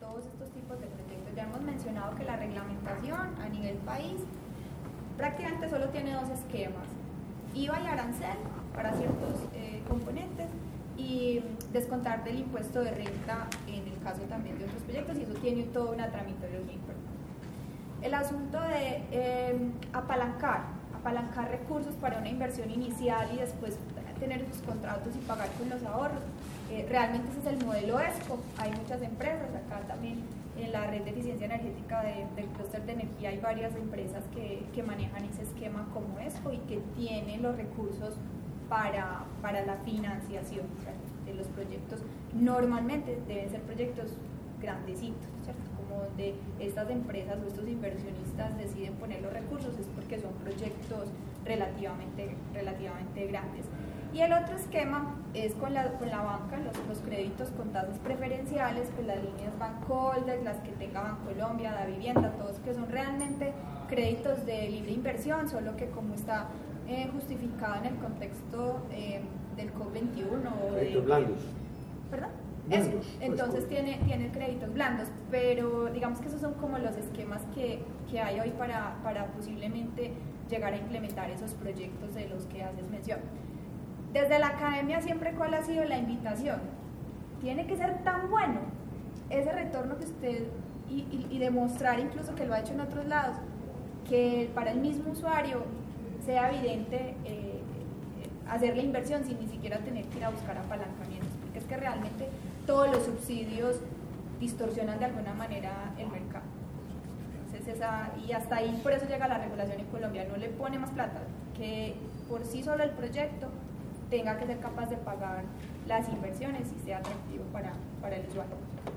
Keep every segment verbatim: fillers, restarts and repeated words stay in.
todos estos tipos de proyectos. Ya hemos mencionado que la reglamentación a nivel país prácticamente solo tiene dos esquemas: I V A y arancel para ciertos eh, componentes, y descontar del impuesto de renta en el caso también de otros proyectos, y eso tiene toda una tramitología importante. El asunto de eh, apalancar, apalancar recursos para una inversión inicial y después tener sus contratos y pagar con los ahorros, eh, realmente ese es el modelo ESCO. Hay muchas empresas, acá también en la red de eficiencia energética de, del clúster de energía hay varias empresas que, que manejan ese esquema como ESCO y que tienen los recursos para, para la financiación, ¿cierto?, de los proyectos. Normalmente deben ser proyectos grandecitos, ¿cierto?, como donde estas empresas o estos inversionistas deciden poner los recursos es porque son proyectos relativamente, relativamente grandes. Y el otro esquema es con la, con la banca, los, los créditos con tasas preferenciales, pues las líneas Bancoldex, las que tenga Bancolombia, Da Vivienda, todos que son realmente créditos de libre inversión, solo que como está eh, justificado en el contexto eh, del COP veintiuno. Créditos blandos. ¿Perdón? Blandos, Eso. Entonces pues, tiene, tiene créditos blandos, pero digamos que esos son como los esquemas que, que hay hoy para, para posiblemente llegar a implementar esos proyectos de los que haces mención. Desde la academia siempre, ¿cuál ha sido la invitación? Tiene que ser tan bueno ese retorno que usted, y, y, y demostrar incluso que lo ha hecho en otros lados, que para el mismo usuario sea evidente eh, hacer la inversión sin ni siquiera tener que ir a buscar apalancamientos, porque es que realmente todos los subsidios distorsionan de alguna manera el mercado. Entonces esa, y hasta ahí por eso llega la regulación en Colombia, no le pone más plata, que por sí solo el proyecto tenga que ser capaz de pagar las inversiones y sea atractivo para, para el usuario.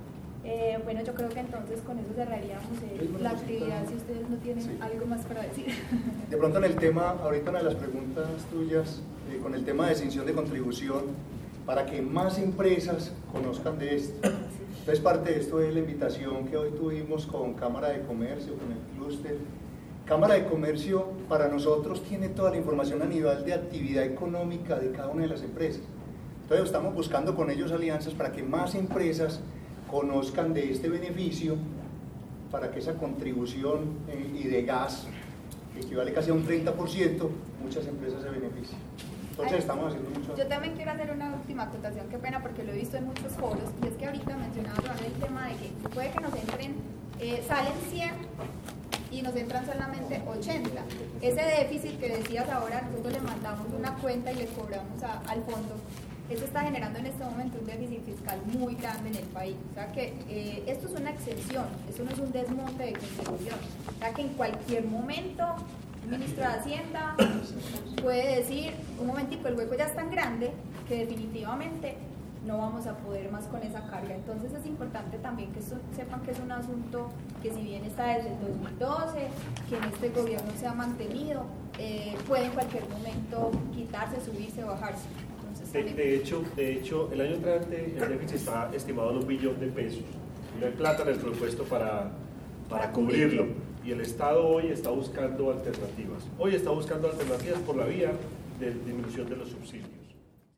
Eh, bueno, yo creo que entonces con eso cerraríamos eh, la actividad, si ustedes no tienen sí. algo más para decir. De pronto en el tema, ahorita una de las preguntas tuyas, eh, con el tema de exención de contribución, para que más empresas conozcan de esto. Entonces parte de esto es la invitación que hoy tuvimos con Cámara de Comercio, con el clúster. Cámara de Comercio para nosotros tiene toda la información a nivel de actividad económica de cada una de las empresas. Entonces estamos buscando con ellos alianzas para que más empresas conozcan de este beneficio, para que esa contribución eh, y de gas, que equivale casi a un treinta por ciento, muchas empresas se beneficien. Entonces Ay, estamos haciendo mucho. Yo también quiero hacer una última acotación, qué pena porque lo he visto en muchos foros, y es que ahorita mencionaba el tema de que puede que nos entren, eh, salen cien y nos entran solamente ochenta. Ese déficit que decías ahora, nosotros le mandamos una cuenta y le cobramos a, al fondo. Eso está generando en este momento un déficit fiscal muy grande en el país. O sea que eh, esto es una exención, esto no es un desmonte de contribución. O sea que en cualquier momento el ministro de Hacienda puede decir, un momentico, el hueco ya es tan grande que definitivamente no vamos a poder más con esa carga. Entonces es importante también que esto, sepan que es un asunto que si bien está desde el dos mil doce, que en este gobierno se ha mantenido, eh, puede en cualquier momento quitarse, subirse, bajarse. De, de, hecho, de hecho, el año entrante el déficit está estimado en un billón de pesos. No hay plata en el presupuesto para, para, para cubrirlo. Y el Estado hoy está buscando alternativas. Hoy está buscando alternativas por la vía de disminución de los subsidios.